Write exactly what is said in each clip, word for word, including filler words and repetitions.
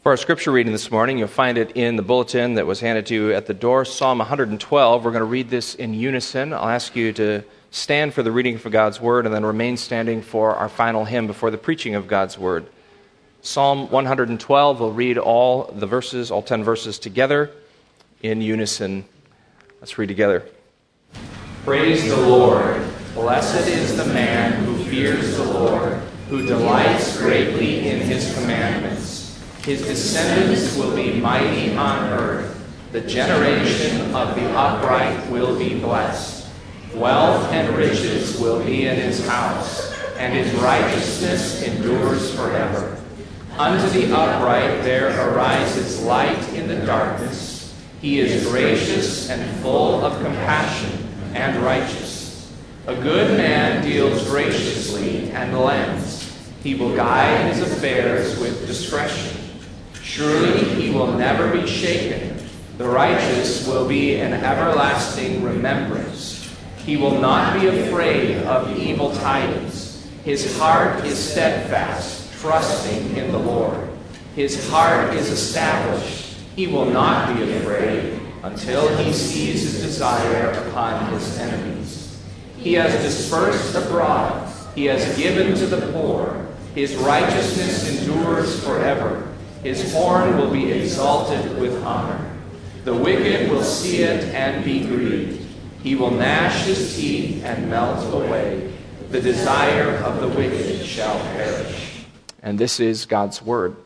For our scripture reading this morning, you'll find it in the bulletin that was handed to you at the door, Psalm one hundred twelve. We're going to read this in unison. I'll ask you to stand for the reading of God's Word and then remain standing for our final hymn before the preaching of God's Word. Psalm one hundred twelve, we'll read all the verses, all ten verses together in unison. Let's read together. Praise the Lord. Blessed is the man who fears the Lord, who delights greatly in his commandments. His descendants will be mighty on earth. The generation of the upright will be blessed. Wealth and riches will be in his house, and his righteousness endures forever. Unto the upright there arises light in the darkness. He is gracious and full of compassion and righteous. A good man deals graciously and lends. He will guide his affairs with discretion. Surely he will never be shaken. The righteous will be an everlasting remembrance. He will not be afraid of evil tidings. His heart is steadfast, trusting in the Lord. His heart is established. He will not be afraid until he sees his desire upon his enemies. He has dispersed abroad. He has given to the poor. His righteousness endures forever. His horn will be exalted with honor. The wicked will see it and be grieved. He will gnash his teeth and melt away. The desire of the wicked shall perish. And this is God's word.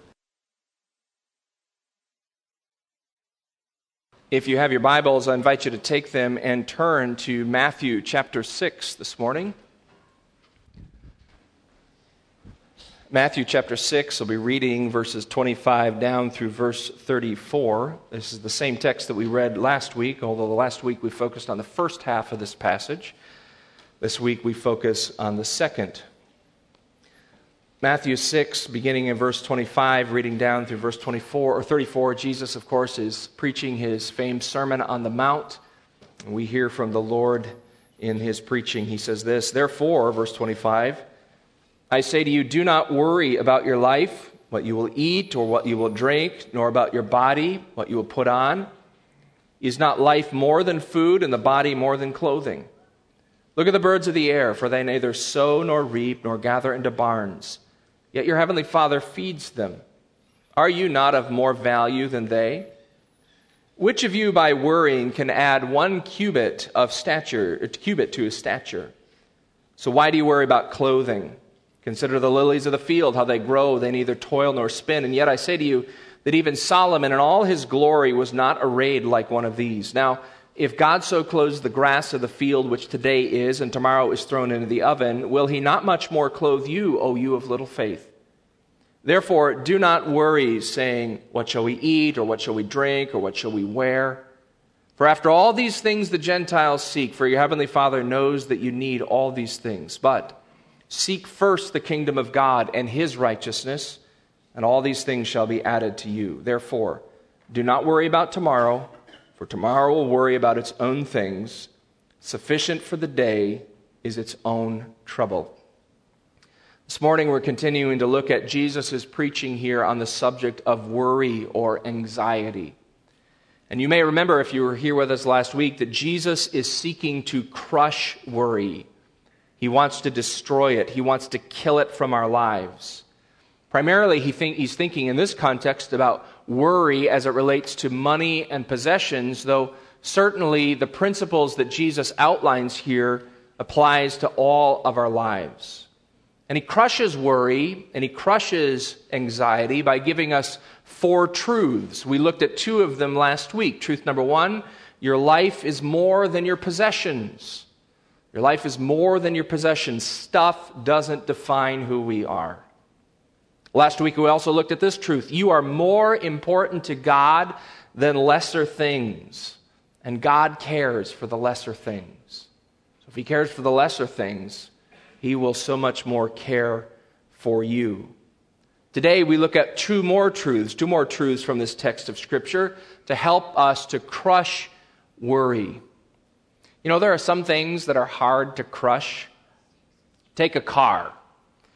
If you have your Bibles, I invite you to take them and turn to Matthew chapter six this morning. Matthew chapter six, we'll be reading verses twenty-five down through verse thirty-four. This is the same text that we read last week, although the last week we focused on the first half of this passage. This week we focus on the second. Matthew six, beginning in verse twenty-five, reading down through verse twenty-four or thirty-four, Jesus, of course, is preaching his famed Sermon on the Mount. And we hear from the Lord in his preaching. He says this, "Therefore," verse twenty-five, "I say to you, do not worry about your life, what you will eat or what you will drink, nor about your body, what you will put on. Is not life more than food, and the body more than clothing? Look at the birds of the air, for they neither sow nor reap nor gather into barns, yet your heavenly Father feeds them. Are you not of more value than they? Which of you by worrying can add one cubit of stature, or cubit to his stature? So why do you worry about clothing? Consider the lilies of the field, how they grow, they neither toil nor spin. And yet I say to you that even Solomon in all his glory was not arrayed like one of these. Now, if God so clothes the grass of the field, which today is, and tomorrow is thrown into the oven, will he not much more clothe you, O you of little faith? Therefore, do not worry, saying, what shall we eat, or what shall we drink, or what shall we wear? For after all these things the Gentiles seek, for your heavenly Father knows that you need all these things. But seek first the kingdom of God and his righteousness, and all these things shall be added to you. Therefore, do not worry about tomorrow, for tomorrow will worry about its own things. Sufficient for the day is its own trouble." This morning we're continuing to look at Jesus' preaching here on the subject of worry or anxiety. And you may remember, if you were here with us last week, that Jesus is seeking to crush worry. He wants to destroy it. He wants to kill it from our lives. Primarily, he think, he's thinking in this context about worry as it relates to money and possessions, though certainly the principles that Jesus outlines here applies to all of our lives. And he crushes worry and he crushes anxiety by giving us four truths. We looked at two of them last week. Truth number one, your life is more than your possessions. Your life is more than your possessions. Stuff doesn't define who we are. Last week we also looked at this truth. You are more important to God than lesser things. And God cares for the lesser things. So if he cares for the lesser things, he will so much more care for you. Today we look at two more truths, two more truths from this text of Scripture to help us to crush worry. You know, there are some things that are hard to crush. Take a car.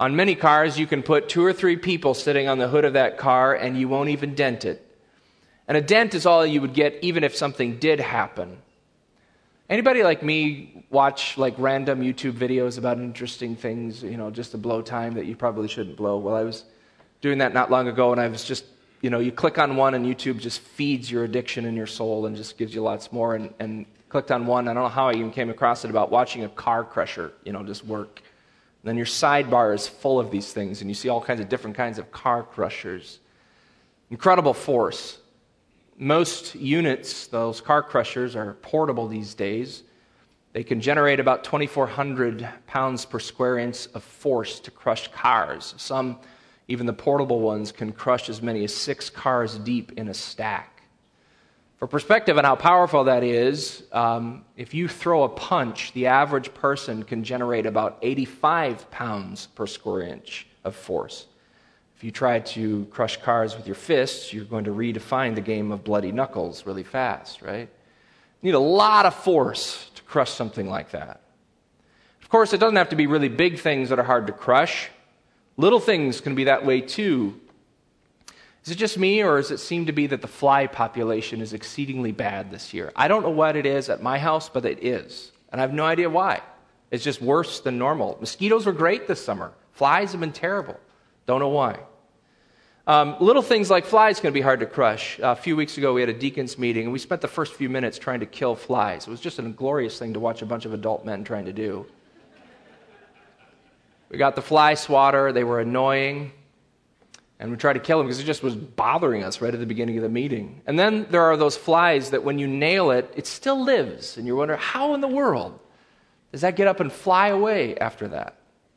On many cars, you can put two or three people sitting on the hood of that car and you won't even dent it. And a dent is all you would get even if something did happen. Anybody like me watch like random YouTube videos about interesting things, you know, just to blow time that you probably shouldn't blow? Well, I was doing that not long ago, and I was just, you know, you click on one and YouTube just feeds your addiction in your soul and just gives you lots more. And, and clicked on one, I don't know how I even came across it, about watching a car crusher, you know, just work. And then your sidebar is full of these things, and you see all kinds of different kinds of car crushers. Incredible force. Most units, those car crushers, are portable these days. They can generate about twenty-four hundred pounds per square inch of force to crush cars. Some, even the portable ones, can crush as many as six cars deep in a stack. For perspective on how powerful that is, um, if you throw a punch, the average person can generate about eighty-five pounds per square inch of force. If you try to crush cars with your fists, you're going to redefine the game of bloody knuckles really fast, right? You need a lot of force to crush something like that. Of course, it doesn't have to be really big things that are hard to crush. Little things can be that way too. Is it just me, or does it seem to be that the fly population is exceedingly bad this year? I don't know what it is at my house, but it is. And I have no idea why. It's just worse than normal. Mosquitoes were great this summer. Flies have been terrible. Don't know why. Um, little things like flies can be hard to crush. Uh, a few weeks ago, we had a deacons meeting, and we spent the first few minutes trying to kill flies. It was just a glorious thing to watch a bunch of adult men trying to do. We got the fly swatter. They were annoying. And we tried to kill them because it just was bothering us right at the beginning of the meeting. And then there are those flies that when you nail it, it still lives. And you wonder, how in the world does that get up and fly away after that?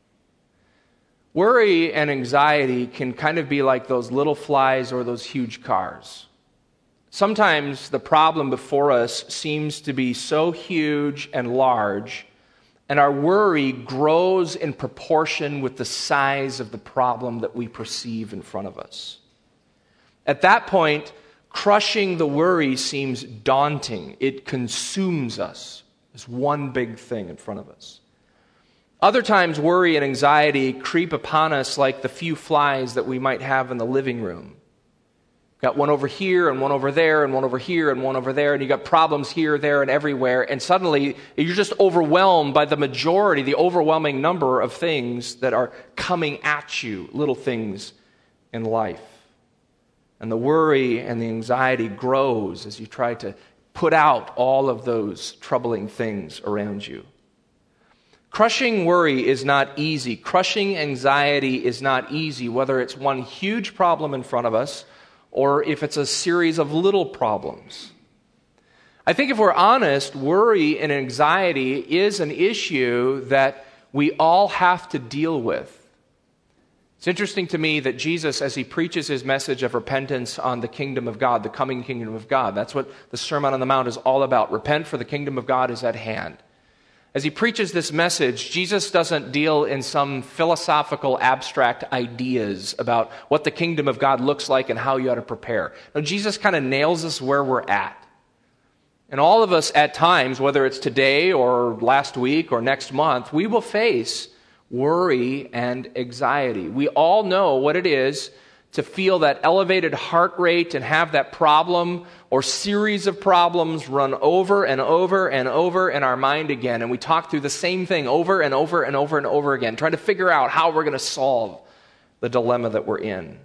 Worry and anxiety can kind of be like those little flies or those huge cars. Sometimes the problem before us seems to be so huge and large, and our worry grows in proportion with the size of the problem that we perceive in front of us. At that point, crushing the worry seems daunting. It consumes us as one big thing in front of us. Other times, worry and anxiety creep upon us like the few flies that we might have in the living room. Got one over here and one over there and one over here and one over there, and you got problems here, there, and everywhere, and suddenly you're just overwhelmed by the majority, the overwhelming number of things that are coming at you, little things in life. And the worry and the anxiety grows as you try to put out all of those troubling things around you. Crushing worry is not easy. Crushing anxiety is not easy, whether it's one huge problem in front of us or if it's a series of little problems. I think if we're honest, worry and anxiety is an issue that we all have to deal with. It's interesting to me that Jesus, as he preaches his message of repentance on the kingdom of God, the coming kingdom of God, that's what the Sermon on the Mount is all about. Repent, for the kingdom of God is at hand. As he preaches this message, Jesus doesn't deal in some philosophical, abstract ideas about what the kingdom of God looks like and how you ought to prepare. No, Jesus kind of nails us where we're at. And all of us at times, whether it's today or last week or next month, we will face worry and anxiety. We all know what it is to feel that elevated heart rate and have that problem or series of problems run over and over and over in our mind again. And we talk through the same thing over and over and over and over again, trying to figure out how we're going to solve the dilemma that we're in.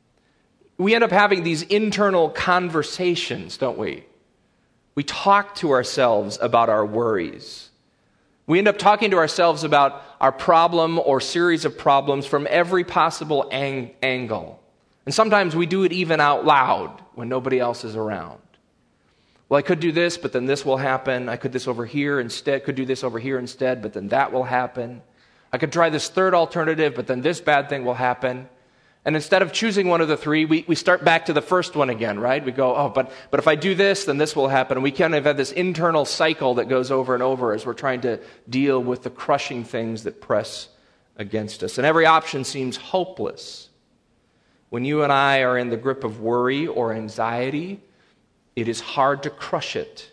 We end up having these internal conversations, don't we? We talk to ourselves about our worries. We end up talking to ourselves about our problem or series of problems from every possible ang- angle. And sometimes we do it even out loud when nobody else is around. Well, I could do this, but then this will happen. I could this over here instead, could do this over here instead, but then that will happen. I could try this third alternative, but then this bad thing will happen. And instead of choosing one of the three, we, we start back to the first one again, right? We go, oh, but, but if I do this, then this will happen. And we kind of have this internal cycle that goes over and over as we're trying to deal with the crushing things that press against us. And every option seems hopeless. When you and I are in the grip of worry or anxiety, it is hard to crush it.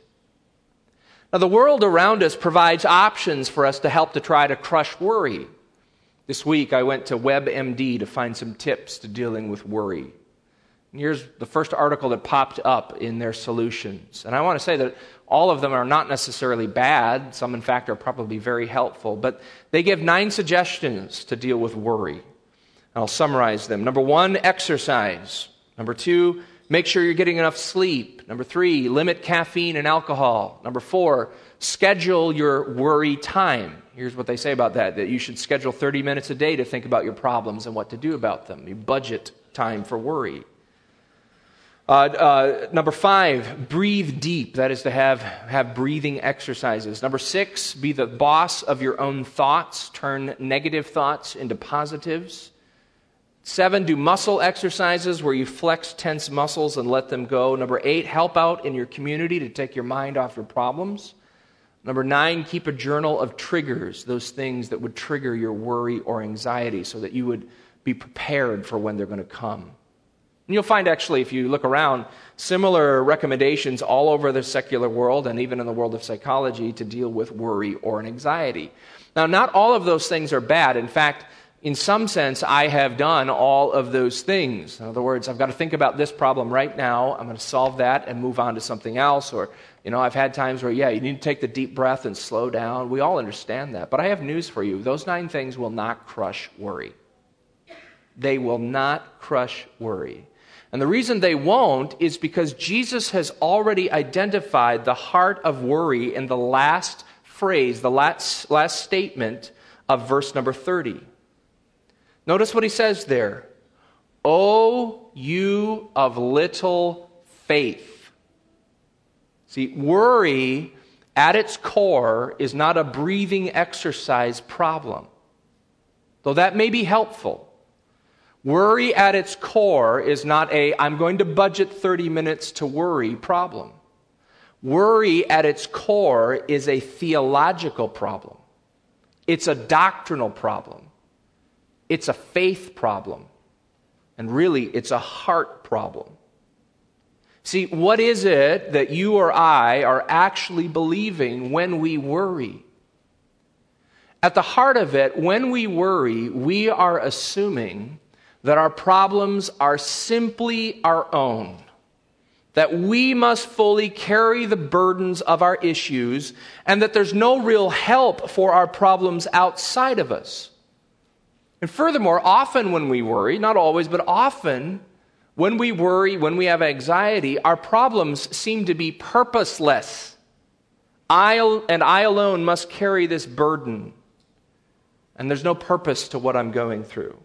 Now, the world around us provides options for us to help to try to crush worry. This week, I went to WebMD to find some tips to dealing with worry. And here's the first article that popped up in their solutions. And I want to say that all of them are not necessarily bad. Some, in fact, are probably very helpful. But they give nine suggestions to deal with worry. I'll summarize them. Number one, exercise. Number two, make sure you're getting enough sleep. Number three, limit caffeine and alcohol. Number four, schedule your worry time. Here's what they say about that, that you should schedule thirty minutes a day to think about your problems and what to do about them. You budget time for worry. Uh, uh, number five, breathe deep. That is to have, have breathing exercises. Number six, be the boss of your own thoughts. Turn negative thoughts into positives. Seven, do muscle exercises where you flex tense muscles and let them go. Number eight, help out in your community to take your mind off your problems. Number nine, keep a journal of triggers, those things that would trigger your worry or anxiety so that you would be prepared for when they're going to come. And you'll find actually, if you look around, similar recommendations all over the secular world and even in the world of psychology to deal with worry or anxiety. Now, not all of those things are bad. In fact, in some sense, I have done all of those things. In other words, I've got to think about this problem right now. I'm going to solve that and move on to something else. Or, you know, I've had times where, yeah, you need to take the deep breath and slow down. We all understand that. But I have news for you. Those nine things will not crush worry. They will not crush worry. And the reason they won't is because Jesus has already identified the heart of worry in the last phrase, the last, last statement of verse number thirty. Notice what he says there. O you of little faith. See, worry at its core is not a breathing exercise problem, though that may be helpful. Worry at its core is not a, I'm going to budget thirty minutes to worry problem. Worry at its core is a theological problem. It's a doctrinal problem. It's a faith problem. And really, it's a heart problem. See, what is it that you or I are actually believing when we worry? At the heart of it, when we worry, we are assuming that our problems are simply our own, that we must fully carry the burdens of our issues, and that there's no real help for our problems outside of us. And furthermore, often when we worry, not always, but often when we worry, when we have anxiety, our problems seem to be purposeless. I and I alone must carry this burden, and there's no purpose to what I'm going through.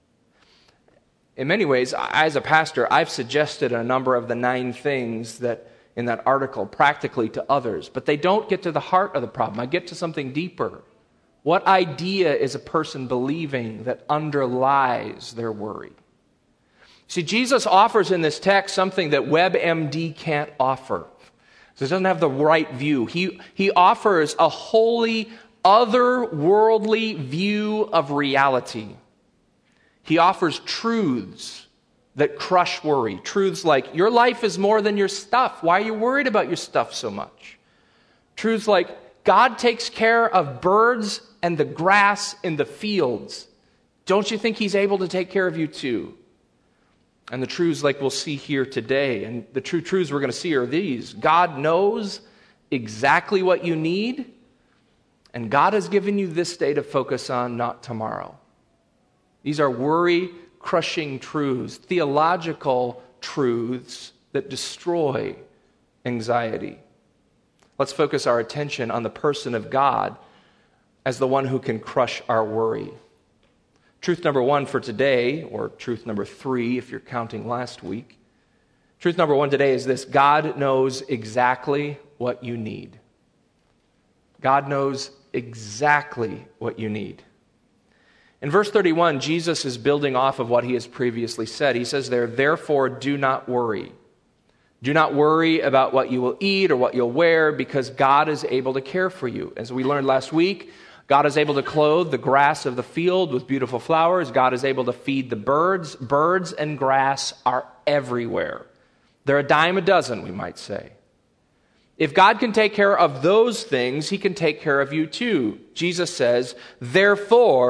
In many ways, as a pastor, I've suggested a number of the nine things that in that article practically to others, but they don't get to the heart of the problem. I get to something deeper. What idea is a person believing that underlies their worry? See, Jesus offers in this text something that WebMD can't offer. So it doesn't have the right view. He, he offers a wholly otherworldly view of reality. He offers truths that crush worry. Truths like, your life is more than your stuff. Why are you worried about your stuff so much? Truths like, God takes care of birds and the grass in the fields. Don't you think he's able to take care of you too? And the truths like we'll see here today, and the true truths we're going to see are these. God knows exactly what you need, and God has given you this day to focus on, not tomorrow. These are worry-crushing truths, theological truths that destroy anxiety. Let's focus our attention on the person of God as the one who can crush our worry. Truth number one for today, or truth number three if you're counting last week. Truth number one today is this: God knows exactly what you need. God knows exactly what you need. In verse thirty-one, Jesus is building off of what he has previously said. He says there, therefore do not worry. Do not worry about what you will eat or what you'll wear, because God is able to care for you. As we learned last week, God is able to clothe the grass of the field with beautiful flowers. God is able to feed the birds. Birds and grass are everywhere. They're a dime a dozen, we might say. If God can take care of those things, he can take care of you too. Jesus says, therefore,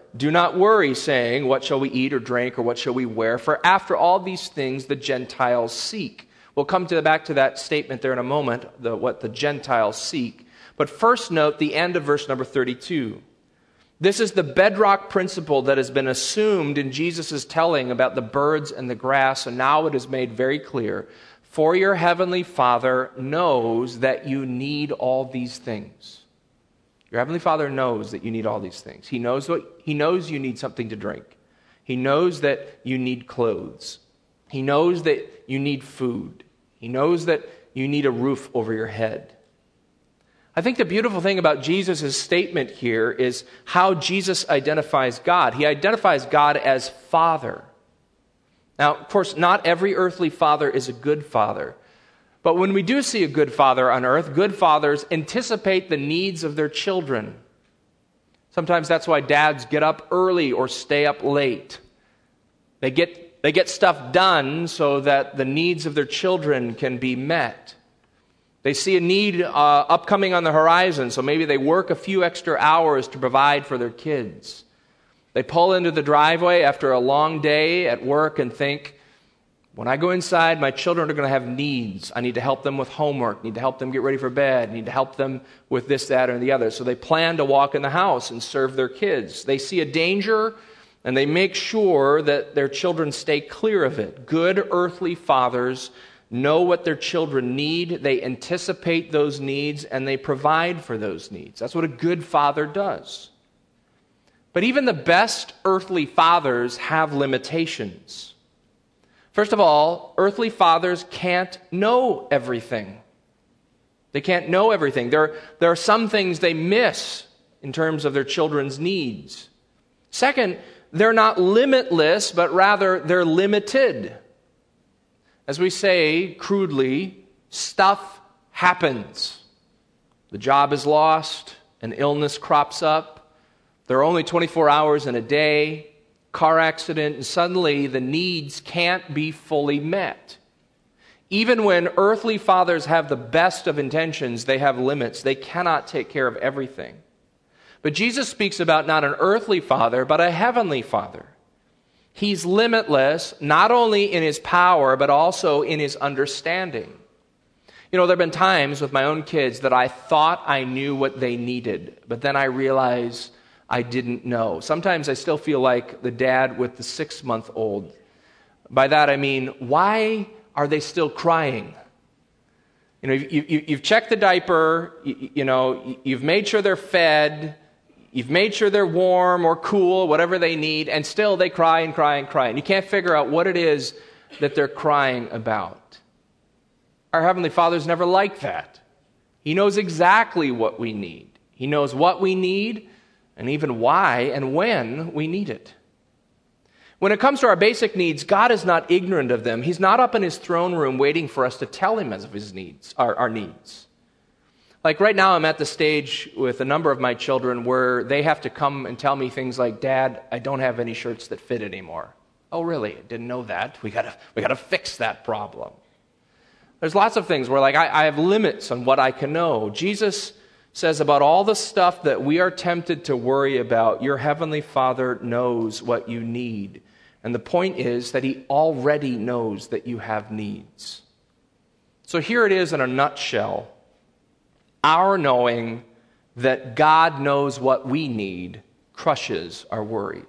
do not worry, saying, what shall we eat or drink, or what shall we wear? For after all these things the Gentiles seek. We'll come to the, back to that statement there in a moment, the, what the Gentiles seek. But first note the end of verse number thirty-two. This is the bedrock principle that has been assumed in Jesus' telling about the birds and the grass, and now it is made very clear. For your heavenly Father knows that you need all these things. Your heavenly Father knows that you need all these things. He knows what He knows you need something to drink. He knows that you need clothes. He knows that you need food. He knows that you need a roof over your head. I think the beautiful thing about Jesus' statement here is how Jesus identifies God. He identifies God as Father. Now, of course, not every earthly father is a good father. But when we do see a good father on earth, good fathers anticipate the needs of their children. Sometimes that's why dads get up early or stay up late. They get, they get stuff done so that the needs of their children can be met. They see a need uh, upcoming on the horizon, so maybe they work a few extra hours to provide for their kids. They pull into the driveway after a long day at work and think, when I go inside, my children are going to have needs. I need to help them with homework, need to help them get ready for bed, need to help them with this, that, or the other. So they plan to walk in the house and serve their kids. They see a danger, and they make sure that their children stay clear of it. Good earthly fathers know what their children need, they anticipate those needs, and they provide for those needs. That's what a good father does. But even the best earthly fathers have limitations. First of all, earthly fathers can't know everything. They can't know everything. There, there are some things they miss in terms of their children's needs. Second, they're not limitless, but rather they're limited. As we say crudely, stuff happens. The job is lost, an illness crops up, there are only twenty-four hours in a day, car accident, and suddenly the needs can't be fully met. Even when earthly fathers have the best of intentions, they have limits. They cannot take care of everything. But Jesus speaks about not an earthly father, but a heavenly Father. He's limitless, not only in his power, but also in his understanding. You know, there have been times with my own kids that I thought I knew what they needed, but then I realized I didn't know. Sometimes I still feel like the dad with the six-month-old. By that I mean, why are they still crying? You know, you, you, you've checked the diaper, you, you know, you've made sure they're fed, you've made sure they're warm or cool, whatever they need, and still they cry and cry and cry. And you can't figure out what it is that they're crying about. Our Heavenly Father's never like that. He knows exactly what we need. He knows what we need and even why and when we need it. When it comes to our basic needs, God is not ignorant of them. He's not up in his throne room waiting for us to tell him of his needs, our, our needs. Like right now, I'm at the stage with a number of my children where they have to come and tell me things like, Dad, I don't have any shirts that fit anymore. Oh, really? I didn't know that. We gotta, we gotta fix that problem. There's lots of things where like I, I have limits on what I can know. Jesus says about all the stuff that we are tempted to worry about, your Heavenly Father knows what you need. And the point is that he already knows that you have needs. So here it is in a nutshell. Our knowing that God knows what we need crushes our worry.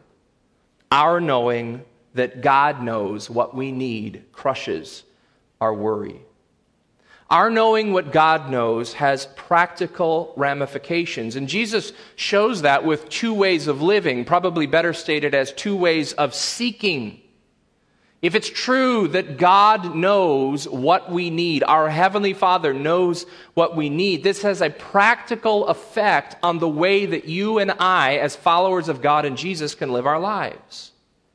Our knowing that God knows what we need crushes our worry. Our knowing what God knows has practical ramifications. And Jesus shows that with two ways of living, probably better stated as two ways of seeking. If it's true that God knows what we need, our Heavenly Father knows what we need, this has a practical effect on the way that you and I, as followers of God and Jesus, can live our lives.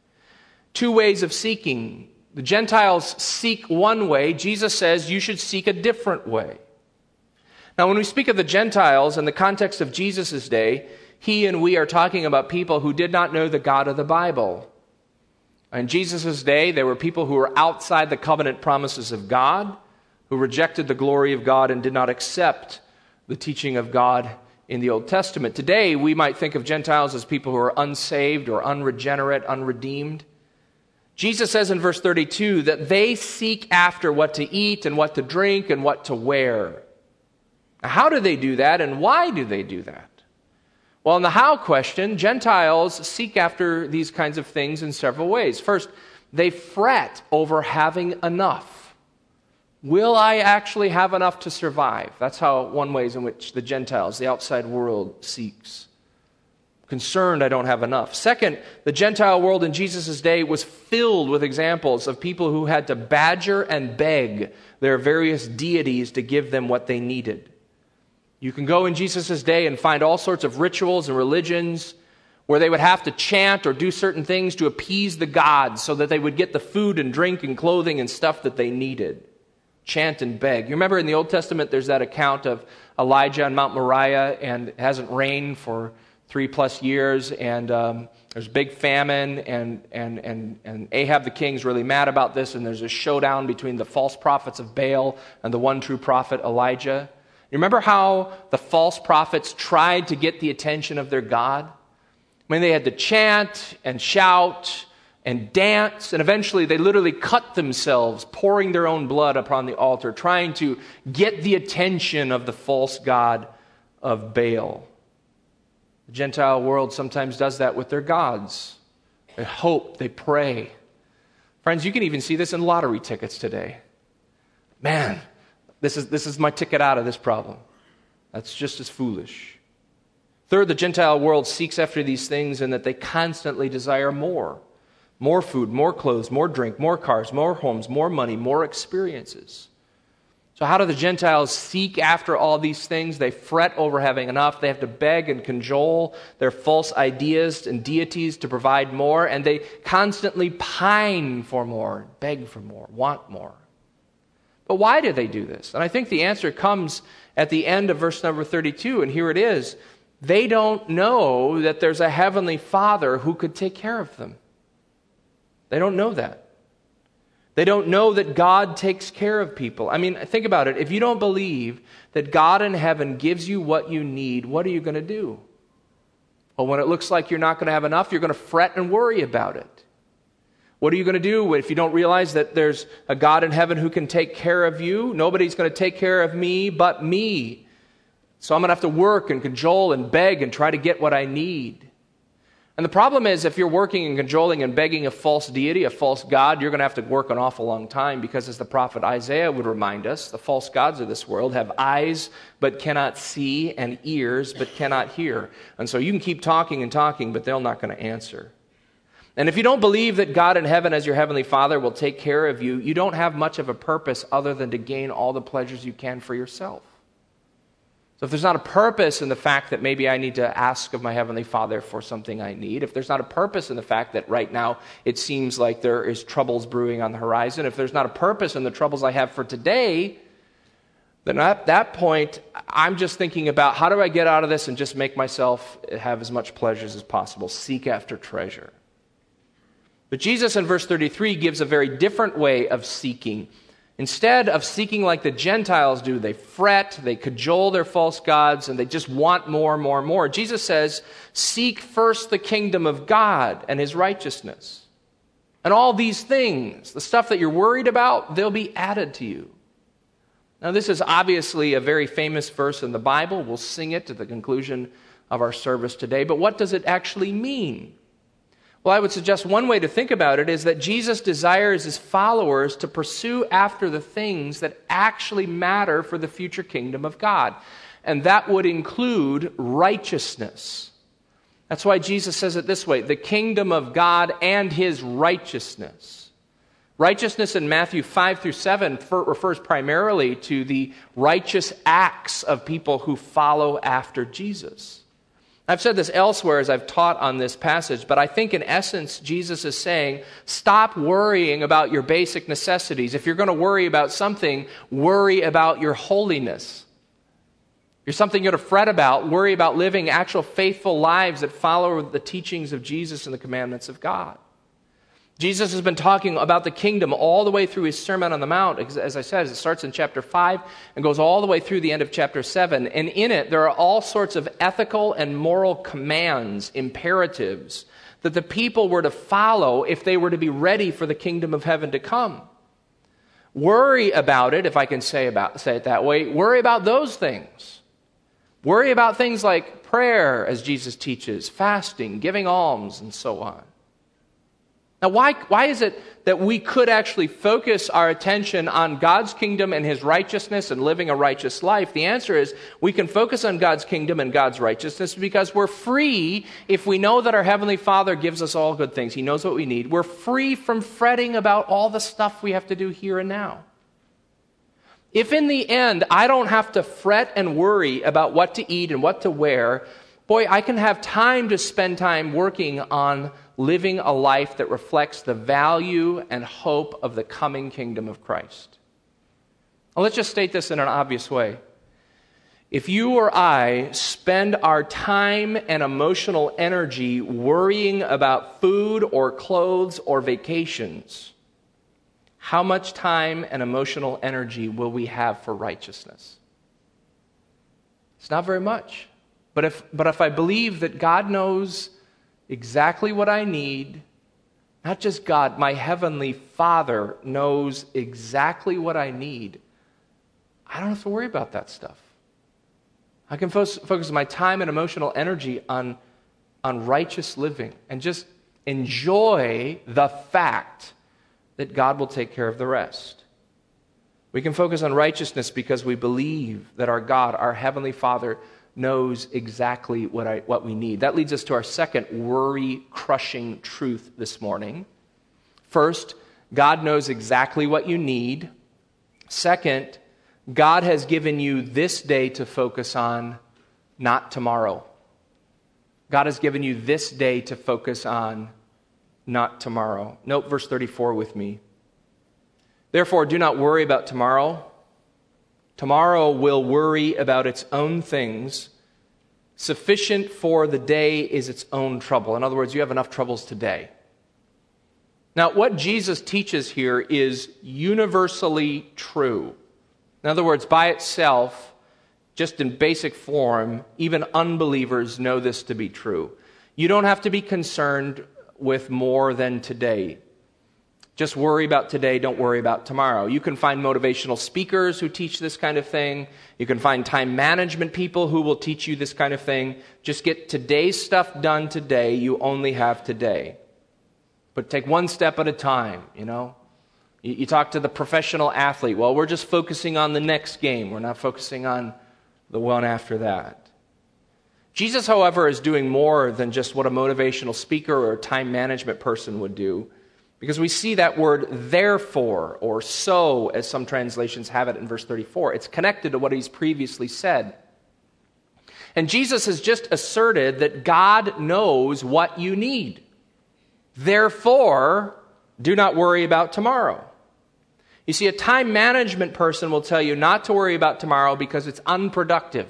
Two ways of seeking. The Gentiles seek one way. Jesus says you should seek a different way. Now, when we speak of the Gentiles in the context of Jesus' day, he and we are talking about people who did not know the God of the Bible. In Jesus' day, there were people who were outside the covenant promises of God, who rejected the glory of God and did not accept the teaching of God in the Old Testament. Today, we might think of Gentiles as people who are unsaved or unregenerate, unredeemed. Jesus says in verse thirty-two that they seek after what to eat and what to drink and what to wear. Now, how do they do that, and why do they do that? Well, in the how question, Gentiles seek after these kinds of things in several ways. First, they fret over having enough. Will I actually have enough to survive? That's how one way in which the Gentiles, the outside world, seeks. Concerned I don't have enough. Second, the Gentile world in Jesus' day was filled with examples of people who had to badger and beg their various deities to give them what they needed. You can go in Jesus' day and find all sorts of rituals and religions where they would have to chant or do certain things to appease the gods so that they would get the food and drink and clothing and stuff that they needed. Chant and beg. You remember in the Old Testament there's that account of Elijah on Mount Moriah, and it hasn't rained for three plus years, and um, there's big famine, and, and, and, and Ahab the king's really mad about this, and there's a showdown between the false prophets of Baal and the one true prophet Elijah. You remember how the false prophets tried to get the attention of their God? I mean, they had to chant and shout and dance, and eventually they literally cut themselves, pouring their own blood upon the altar, trying to get the attention of the false god of Baal. The Gentile world sometimes does that with their gods. They hope, they pray. Friends, you can even see this in lottery tickets today. Man, this is, this is my ticket out of this problem. That's just as foolish. Third, the Gentile world seeks after these things in that they constantly desire more. More food, more clothes, more drink, more cars, more homes, more money, more experiences. So how do the Gentiles seek after all these things? They fret over having enough. They have to beg and cajole their false ideas and deities to provide more, and they constantly pine for more, beg for more, want more. But why do they do this? And I think the answer comes at the end of verse number thirty-two, and here it is. They don't know that there's a heavenly Father who could take care of them. They don't know that. They don't know that God takes care of people. I mean, think about it. If you don't believe that God in heaven gives you what you need, what are you going to do? Well, when it looks like you're not going to have enough, you're going to fret and worry about it. What are you going to do if you don't realize that there's a God in heaven who can take care of you? Nobody's going to take care of me but me. So I'm going to have to work and cajole and beg and try to get what I need. And the problem is, if you're working and cajoling and begging a false deity, a false god, you're going to have to work an awful long time, because as the prophet Isaiah would remind us, the false gods of this world have eyes but cannot see and ears but cannot hear. And so you can keep talking and talking, but they're not going to answer. And if you don't believe that God in heaven as your heavenly Father will take care of you, you don't have much of a purpose other than to gain all the pleasures you can for yourself. So if there's not a purpose in the fact that maybe I need to ask of my Heavenly Father for something I need, if there's not a purpose in the fact that right now it seems like there is troubles brewing on the horizon, if there's not a purpose in the troubles I have for today, then at that point, I'm just thinking about how do I get out of this and just make myself have as much pleasures as possible, seek after treasure. But Jesus in verse thirty-three gives a very different way of seeking. Instead of seeking like the Gentiles do, they fret, they cajole their false gods, and they just want more and more and more. Jesus says, seek first the kingdom of God and his righteousness. And all these things, the stuff that you're worried about, they'll be added to you. Now, this is obviously a very famous verse in the Bible. We'll sing it at the conclusion of our service today. But what does it actually mean? Well, I would suggest one way to think about it is that Jesus desires his followers to pursue after the things that actually matter for the future kingdom of God. And that would include righteousness. That's why Jesus says it this way, the kingdom of God and his righteousness. Righteousness in Matthew five through seven refers primarily to the righteous acts of people who follow after Jesus. I've said this elsewhere as I've taught on this passage, but I think in essence Jesus is saying, stop worrying about your basic necessities. If you're going to worry about something, worry about your holiness. If you're something you're to fret about, worry about living actual faithful lives that follow the teachings of Jesus and the commandments of God. Jesus has been talking about the kingdom all the way through his Sermon on the Mount. As I said, it starts in chapter five and goes all the way through the end of chapter seven. And in it, there are all sorts of ethical and moral commands, imperatives, that the people were to follow if they were to be ready for the kingdom of heaven to come. Worry about it, if I can say, about, say it that way. Worry about those things. Worry about things like prayer, as Jesus teaches, fasting, giving alms, and so on. Now, why, why is it that we could actually focus our attention on God's kingdom and his righteousness and living a righteous life? The answer is we can focus on God's kingdom and God's righteousness because we're free if we know that our Heavenly Father gives us all good things. He knows what we need. We're free from fretting about all the stuff we have to do here and now. If in the end I don't have to fret and worry about what to eat and what to wear, boy, I can have time to spend time working on living a life that reflects the value and hope of the coming kingdom of Christ. Now, let's just state this in an obvious way. If you or I spend our time and emotional energy worrying about food or clothes or vacations, how much time and emotional energy will we have for righteousness? It's not very much. But if, but if I believe that God knows exactly what I need, not just God, my Heavenly Father knows exactly what I need, I don't have to worry about that stuff. I can fo- focus my time and emotional energy on, on righteous living and just enjoy the fact that God will take care of the rest. We can focus on righteousness because we believe that our God, our Heavenly Father, knows exactly what I, what we need. That leads us to our second worry-crushing truth this morning. First, God knows exactly what you need. Second, God has given you this day to focus on, not tomorrow. God has given you this day to focus on, not tomorrow. Note verse thirty-four with me. Therefore, do not worry about tomorrow. Tomorrow will worry about its own things. Sufficient for the day is its own trouble. In other words, you have enough troubles today. Now, what Jesus teaches here is universally true. In other words, by itself, just in basic form, even unbelievers know this to be true. You don't have to be concerned with more than today. Just worry about today, don't worry about tomorrow. You can find motivational speakers who teach this kind of thing. You can find time management people who will teach you this kind of thing. Just get today's stuff done today. You only have today. But take one step at a time, you know. You, you talk to the professional athlete. Well, we're just focusing on the next game. We're not focusing on the one after that. Jesus, however, is doing more than just what a motivational speaker or a time management person would do. Because we see that word therefore, or so, as some translations have it in verse thirty-four. It's connected to what he's previously said. And Jesus has just asserted that God knows what you need. Therefore, do not worry about tomorrow. You see, a time management person will tell you not to worry about tomorrow because it's unproductive.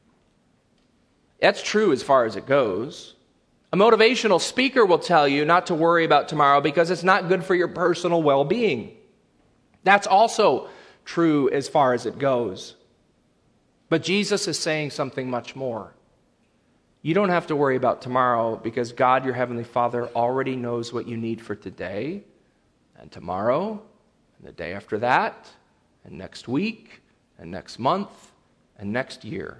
That's true as far as it goes. A motivational speaker will tell you not to worry about tomorrow because it's not good for your personal well-being. That's also true as far as it goes. But Jesus is saying something much more. You don't have to worry about tomorrow because God, your Heavenly Father, already knows what you need for today and tomorrow and the day after that and next week and next month and next year.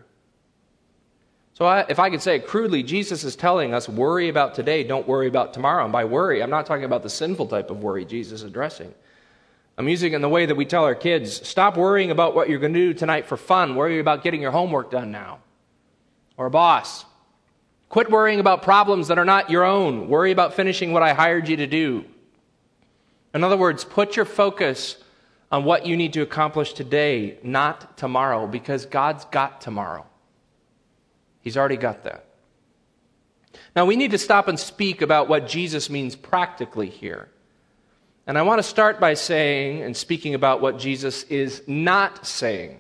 So I, if I could say it crudely, Jesus is telling us, worry about today, don't worry about tomorrow. And by worry, I'm not talking about the sinful type of worry Jesus is addressing. I'm using it in the way that we tell our kids, stop worrying about what you're going to do tonight for fun. Worry about getting your homework done now. Or a boss, quit worrying about problems that are not your own. Worry about finishing what I hired you to do. In other words, put your focus on what you need to accomplish today, not tomorrow, because God's got tomorrow. He's already got that. Now, we need to stop and speak about what Jesus means practically here. And I want to start by saying and speaking about what Jesus is not saying.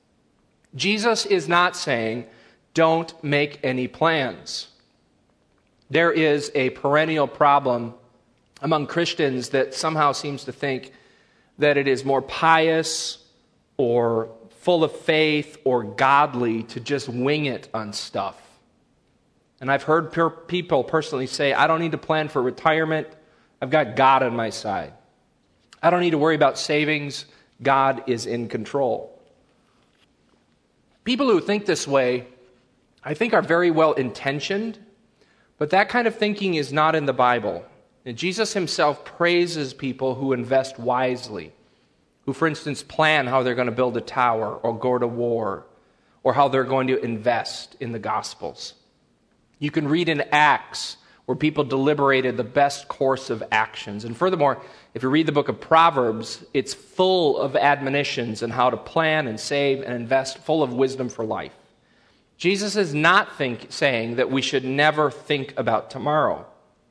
Jesus is not saying, don't make any plans. There is a perennial problem among Christians that somehow seems to think that it is more pious or full of faith or godly to just wing it on stuff. And I've heard per- people personally say, I don't need to plan for retirement. I've got God on my side. I don't need to worry about savings. God is in control. People who think this way, I think, are very well intentioned, but that kind of thinking is not in the Bible. And Jesus himself praises people who invest wisely, who, for instance, plan how they're going to build a tower or go to war, or how they're going to invest in the Gospels. You can read in Acts where people deliberated the best course of actions. And furthermore, if you read the book of Proverbs, it's full of admonitions on how to plan and save and invest, full of wisdom for life. Jesus is not think, saying that we should never think about tomorrow.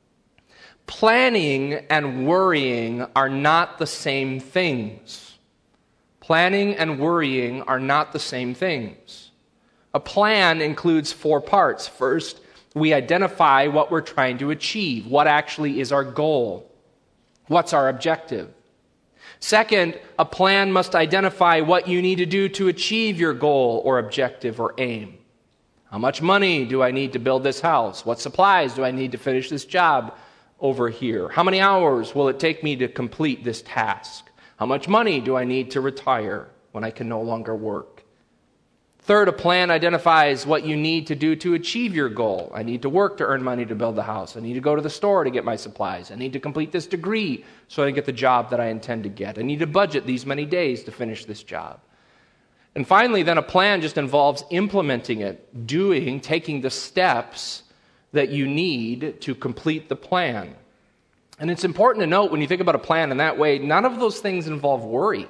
Planning and worrying are not the same things. Planning and worrying are not the same things. A plan includes four parts. First, we identify what we're trying to achieve, what actually is our goal, what's our objective. Second, a plan must identify what you need to do to achieve your goal or objective or aim. How much money do I need to build this house? What supplies do I need to finish this job over here? How many hours will it take me to complete this task? How much money do I need to retire when I can no longer work? Third, a plan identifies what you need to do to achieve your goal. I need to work to earn money to build the house. I need to go to the store to get my supplies. I need to complete this degree so I can get the job that I intend to get. I need to budget these many days to finish this job. And finally, then a plan just involves implementing it, doing, taking the steps that you need to complete the plan. And it's important to note when you think about a plan in that way, none of those things involve worry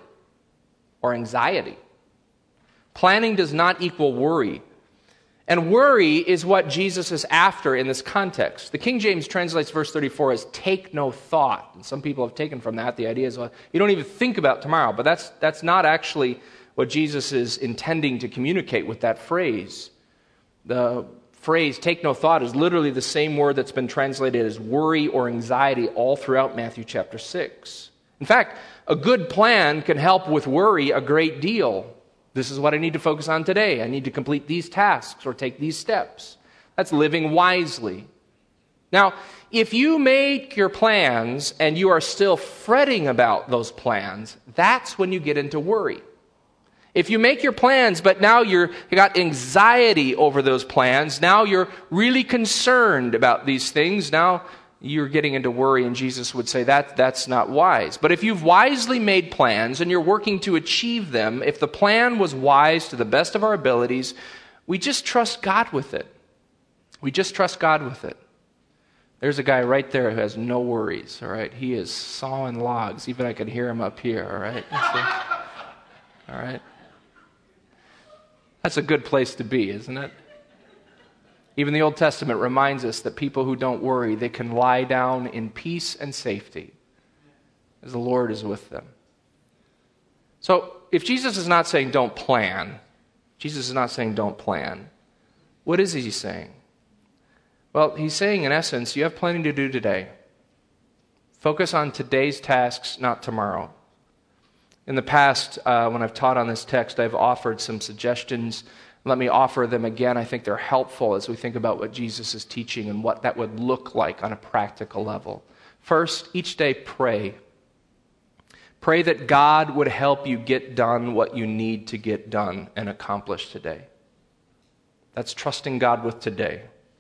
or anxiety. Planning does not equal worry. And worry is what Jesus is after in this context. The King James translates verse thirty-four as take no thought. And some people have taken from that the idea is, well, you don't even think about tomorrow. But that's, that's not actually what Jesus is intending to communicate with that phrase. The phrase take no thought is literally the same word that's been translated as worry or anxiety all throughout Matthew chapter six. In fact, a good plan can help with worry a great deal. This is what I need to focus on today. I need to complete these tasks or take these steps. That's living wisely. Now, if you make your plans and you are still fretting about those plans, that's when you get into worry. If you make your plans, but now you're, you got anxiety over those plans, now you're really concerned about these things, now you're getting into worry, and Jesus would say that that's not wise. But if you've wisely made plans and you're working to achieve them, if the plan was wise to the best of our abilities, we just trust God with it. We just trust God with it. There's a guy right there who has no worries, all right? He is sawing logs. Even I could hear him up here, all right? All right? That's a good place to be, isn't it? Even the Old Testament reminds us that people who don't worry, they can lie down in peace and safety as the Lord is with them. So if Jesus is not saying don't plan, Jesus is not saying don't plan, what is he saying? Well, he's saying in essence, you have plenty to do today. Focus on today's tasks, not tomorrow. In the past, uh, when I've taught on this text, I've offered some suggestions. Let me offer them again. I think they're helpful as we think about what Jesus is teaching and what that would look like on a practical level. First, each day pray. Pray that God would help you get done what you need to get done and accomplish today. That's trusting God with today.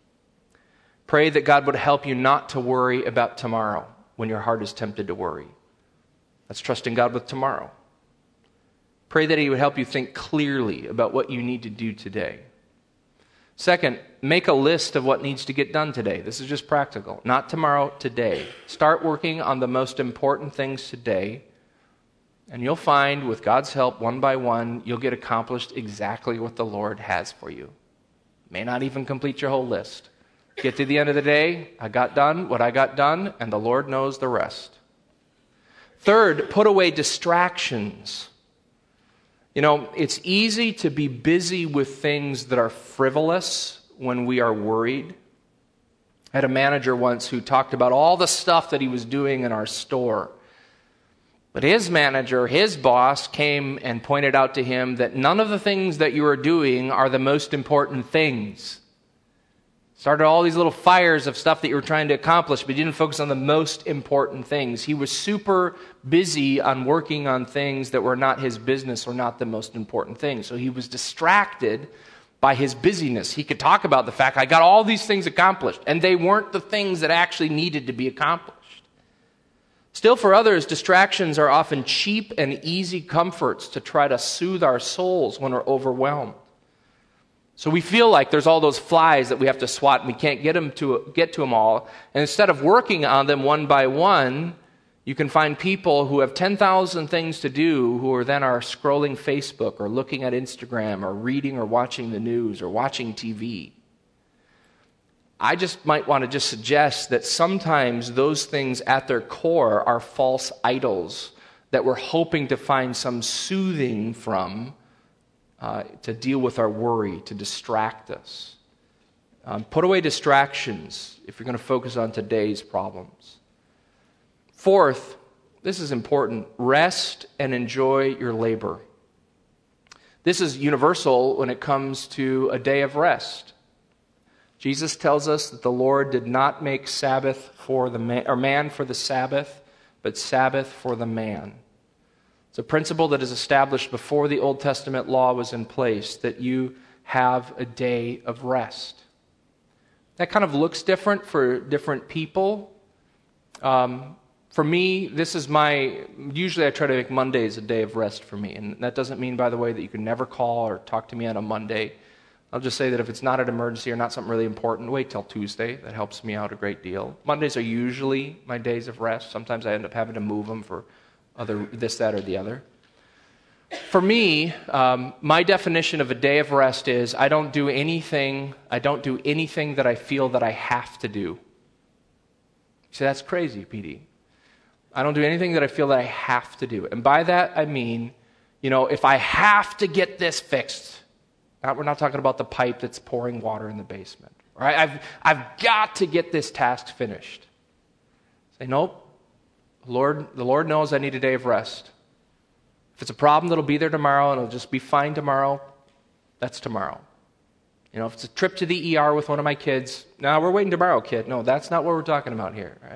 Pray that God would help you not to worry about tomorrow when your heart is tempted to worry. That's trusting God with tomorrow. Pray that he would help you think clearly about what you need to do today. Second, make a list of what needs to get done today. This is just practical. Not tomorrow, today. Start working on the most important things today, and you'll find, with God's help, one by one, you'll get accomplished exactly what the Lord has for you. May not even complete your whole list. Get to the end of the day, I got done what I got done, and the Lord knows the rest. Third, put away distractions. You know, it's easy to be busy with things that are frivolous when we are worried. I had a manager once who talked about all the stuff that he was doing in our store. But his manager, his boss, came and pointed out to him that none of the things that you are doing are the most important things. Started all these little fires of stuff that you were trying to accomplish, but you didn't focus on the most important things. He was super busy on working on things that were not his business or not the most important things. So he was distracted by his busyness. He could talk about the fact, I got all these things accomplished, and they weren't the things that actually needed to be accomplished. Still, for others, distractions are often cheap and easy comforts to try to soothe our souls when we're overwhelmed. So we feel like there's all those flies that we have to swat, and we can't get them to get to them all. And instead of working on them one by one, you can find people who have ten thousand things to do who are then are scrolling Facebook or looking at Instagram or reading or watching the news or watching T V. I just might want to just suggest that sometimes those things at their core are false idols that we're hoping to find some soothing from uh, to deal with our worry, to distract us. Um, put away distractions if you're going to focus on today's problems. Fourth, this is important, rest and enjoy your labor. This is universal when it comes to a day of rest. Jesus tells us that the Lord did not make Sabbath for the man, or man for the Sabbath, but Sabbath for the man. It's a principle that is established before the Old Testament law was in place, that you have a day of rest. That kind of looks different for different people. Um, for me, this is my, usually I try to make Mondays a day of rest for me. And that doesn't mean, by the way, that you can never call or talk to me on a Monday. I'll just say that if it's not an emergency or not something really important, wait till Tuesday. That helps me out a great deal. Mondays are usually my days of rest. Sometimes I end up having to move them for other this, that, or the other. For me, um, my definition of a day of rest is I don't do anything, I don't do anything that I feel that I have to do. See, that's crazy, P D. I don't do anything that I feel that I have to do. And by that, I mean, you know, if I have to get this fixed, not, we're not talking about the pipe that's pouring water in the basement. Right? I've, I've got to get this task finished. Say, nope. Lord, the Lord knows I need a day of rest. If it's a problem that'll be there tomorrow and it'll just be fine tomorrow, that's tomorrow. You know, if it's a trip to the E R with one of my kids, no, we're waiting tomorrow, kid. No, that's not what we're talking about here, right?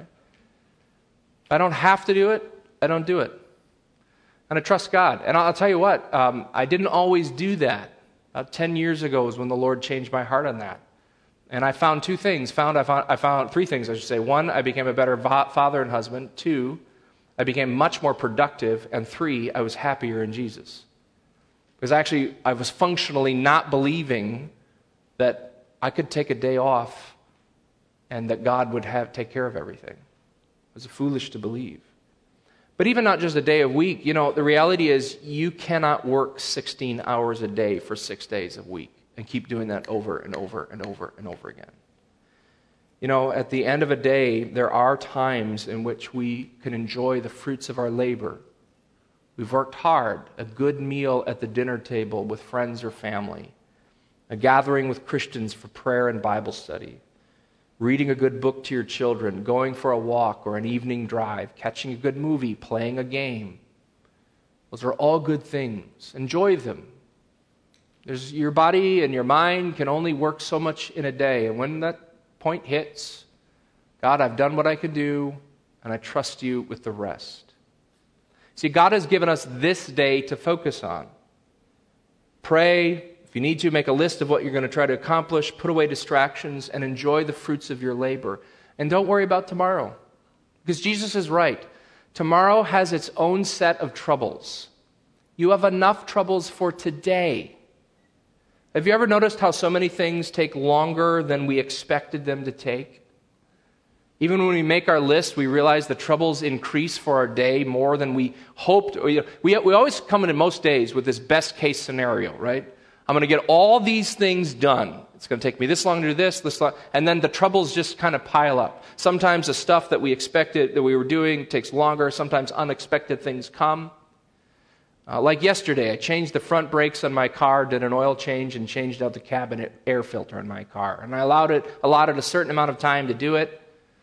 If I don't have to do it, I don't do it. And I trust God. And I'll tell you what, um, I didn't always do that. About ten years ago was when the Lord changed my heart on that. And I found two things. Found I found I found three things, I should say. One, I became a better father and husband. Two, I became much more productive. And three, I was happier in Jesus. Because actually, I was functionally not believing that I could take a day off and that God would have take care of everything. It was foolish to believe. But even not just a day a week, you know, the reality is you cannot work sixteen hours a day for six days a week and keep doing that over and over and over and over again. You know, at the end of a day, there are times in which we can enjoy the fruits of our labor. We've worked hard, a good meal at the dinner table with friends or family, a gathering with Christians for prayer and Bible study, reading a good book to your children, going for a walk or an evening drive, catching a good movie, playing a game. Those are all good things. Enjoy them. There's, your body and your mind can only work so much in a day. And when that point hits, God, I've done what I can do, and I trust you with the rest. See, God has given us this day to focus on. Pray. If you need to, make a list of what you're going to try to accomplish, put away distractions, and enjoy the fruits of your labor. And don't worry about tomorrow. Because Jesus is right. Tomorrow has its own set of troubles. You have enough troubles for today. Have you ever noticed how so many things take longer than we expected them to take? Even when we make our list, we realize the troubles increase for our day more than we hoped. We, we, we always come into most days with this best case scenario, right? I'm going to get all these things done. It's going to take me this long to do this, this long, and then the troubles just kind of pile up. Sometimes the stuff that we expected, that we were doing, takes longer. Sometimes unexpected things come. Uh, like yesterday, I changed the front brakes on my car, did an oil change, and changed out the cabinet air filter in my car. And I allowed it, allotted a certain amount of time to do it.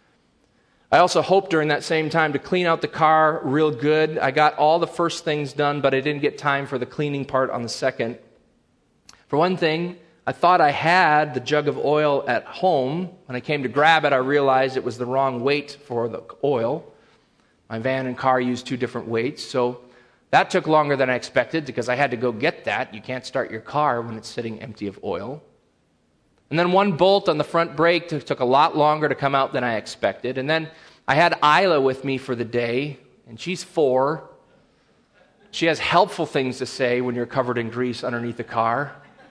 I also hoped during that same time to clean out the car real good. I got all the first things done, but I didn't get time for the cleaning part on the second. For one thing, I thought I had the jug of oil at home. When I came to grab it, I realized it was the wrong weight for the oil. My van and car used two different weights, so that took longer than I expected because I had to go get that. You can't start your car when it's sitting empty of oil. And then one bolt on the front brake took, took a lot longer to come out than I expected. And then I had Isla with me for the day, and she's four. She has helpful things to say when you're covered in grease underneath the car.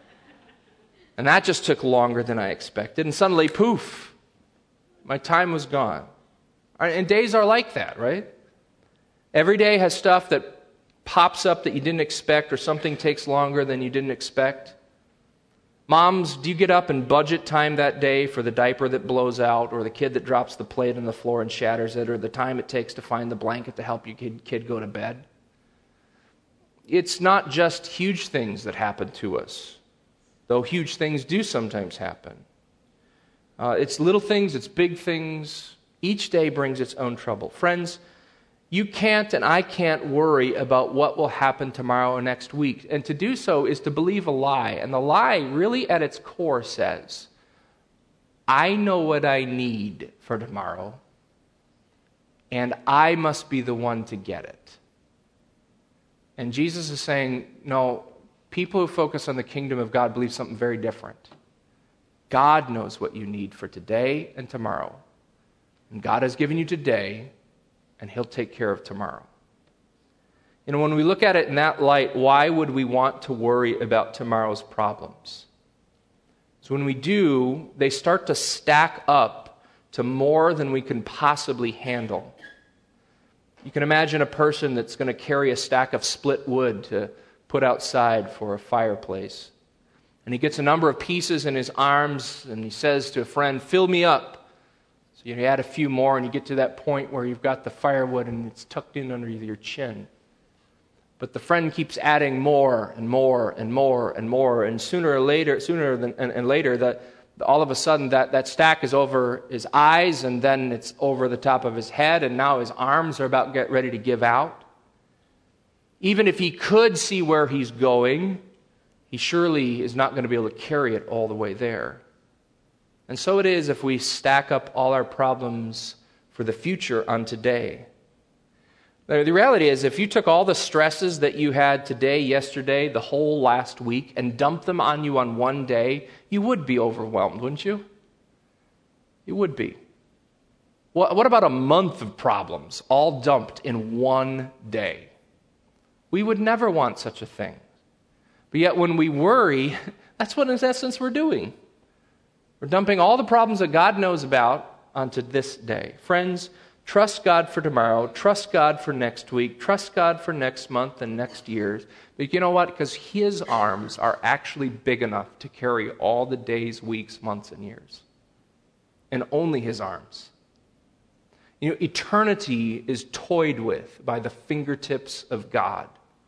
And that just took longer than I expected. And suddenly, poof, my time was gone. And days are like that, right? Every day has stuff that pops up that you didn't expect, or something takes longer than you didn't expect. Moms, do you get up and budget time that day for the diaper that blows out, or the kid that drops the plate on the floor and shatters it, or the time it takes to find the blanket to help your kid, kid go to bed? It's not just huge things that happen to us, though huge things do sometimes happen. Uh, it's little things, it's big things. Each day brings its own trouble. Friends, you can't and I can't worry about what will happen tomorrow or next week. And to do so is to believe a lie. And the lie really at its core says, I know what I need for tomorrow, and I must be the one to get it. And Jesus is saying, no, people who focus on the kingdom of God believe something very different. God knows what you need for today and tomorrow. And God has given you today, and He'll take care of tomorrow. You know, when we look at it in that light, why would we want to worry about tomorrow's problems? So when we do, they start to stack up to more than we can possibly handle. You can imagine a person that's going to carry a stack of split wood to put outside for a fireplace. And he gets a number of pieces in his arms, and he says to a friend, fill me up. So you add a few more, and you get to that point where you've got the firewood, and it's tucked in under your chin. But the friend keeps adding more and more and more and more, and sooner or later, sooner than, and, and later, that all of a sudden that, that stack is over his eyes, and then it's over the top of his head, and now his arms are about to get ready to give out. Even if he could see where he's going, he surely is not going to be able to carry it all the way there. And so it is if we stack up all our problems for the future on today. The reality is, if you took all the stresses that you had today, yesterday, the whole last week, and dumped them on you on one day, you would be overwhelmed, wouldn't you? You would be. What about a month of problems, all dumped in one day? We would never want such a thing. But yet when we worry, that's what in essence we're doing. We're dumping all the problems that God knows about onto this day. Friends, trust God for tomorrow. Trust God for next week. Trust God for next month and next years. But you know what? Because His arms are actually big enough to carry all the days, weeks, months, and years. And only His arms. You know, eternity is toyed with by the fingertips of God.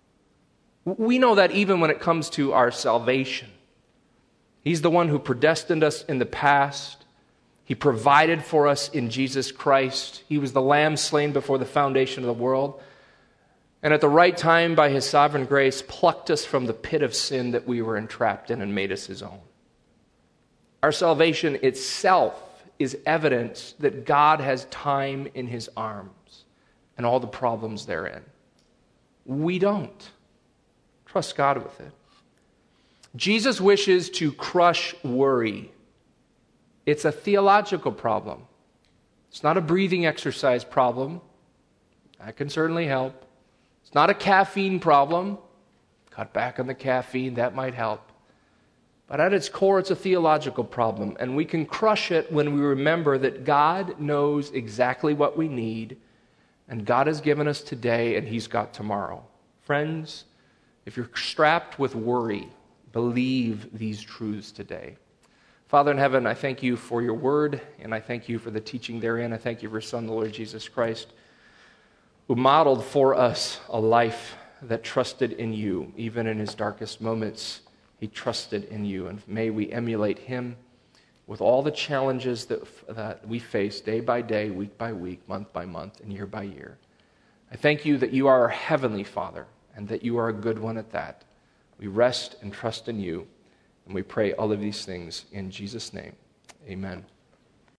We know that even when it comes to our salvation. He's the one who predestined us in the past. He provided for us in Jesus Christ. He was the lamb slain before the foundation of the world. And at the right time, by His sovereign grace, plucked us from the pit of sin that we were entrapped in and made us His own. Our salvation itself is evidence that God has time in His arms and all the problems therein. We don't. Trust God with it. Jesus wishes to crush worry. It's a theological problem. It's not a breathing exercise problem. That can certainly help. It's not a caffeine problem. Cut back on the caffeine, that might help. But at its core, it's a theological problem. And we can crush it when we remember that God knows exactly what we need, and God has given us today, and He's got tomorrow. Friends, if you're strapped with worry, believe these truths today. Father in heaven, I thank You for Your word, and I thank You for the teaching therein. I thank You for Your Son, the Lord Jesus Christ, who modeled for us a life that trusted in you. Even in his darkest moments, he trusted in you. And may we emulate him with all the challenges that, that we face day by day, week by week, month by month, and year by year. I thank you that you are our heavenly Father and that you are a good one at that. We rest and trust in you, and we pray all of these things in Jesus' name. Amen.